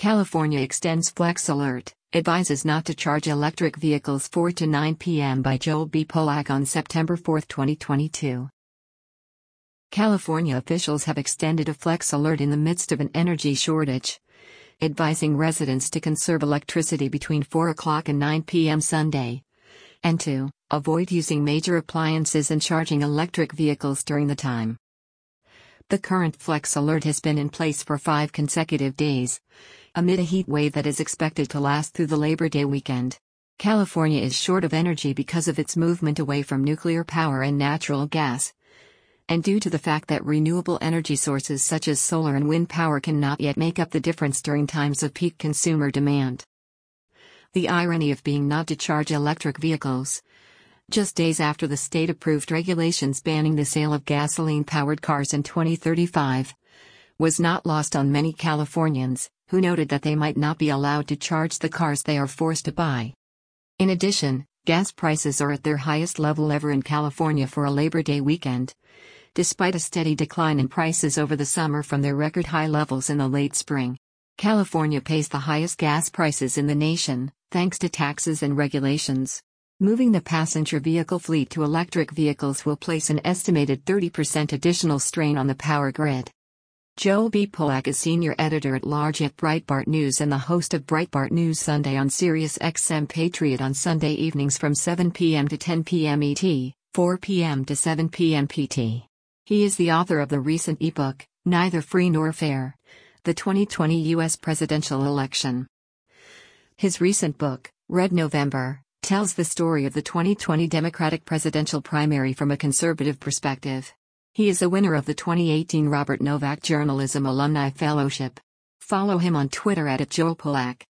California extends Flex Alert, advises not to charge electric vehicles 4 to 9 p.m. by Joel B. Polak on September 4, 2022. California officials have extended a Flex Alert in the midst of an energy shortage, advising residents to conserve electricity between 4 o'clock and 9 p.m. Sunday, and to avoid using major appliances and charging electric vehicles during the time. The current Flex Alert has been in place for 5 consecutive days, amid a heat wave that is expected to last through the Labor Day weekend. California is short of energy because of its movement away from nuclear power and natural gas, and due to the fact that renewable energy sources such as solar and wind power cannot yet make up the difference during times of peak consumer demand. The irony of being not to charge electric vehicles, just days after the state approved regulations banning the sale of gasoline-powered cars in 2035, was not lost on many Californians, who noted that they might not be allowed to charge the cars they are forced to buy. In addition, gas prices are at their highest level ever in California for a Labor Day weekend, despite a steady decline in prices over the summer from their record high levels in the late spring. California pays the highest gas prices in the nation, thanks to taxes and regulations. Moving the passenger vehicle fleet to electric vehicles will place an estimated 30% additional strain on the power grid. Joel B. Polak is senior editor-at-large at Breitbart News and the host of Breitbart News Sunday on Sirius XM Patriot on Sunday evenings from 7 p.m. to 10 p.m. ET, 4 p.m. to 7 p.m. PT. He is the author of the recent ebook, Neither Free Nor Fair: The 2020 U.S. Presidential Election. His recent book, Red November, tells the story of the 2020 Democratic presidential primary from a conservative perspective. He is a winner of the 2018 Robert Novak Journalism Alumni Fellowship. Follow him on Twitter @JoelPolak.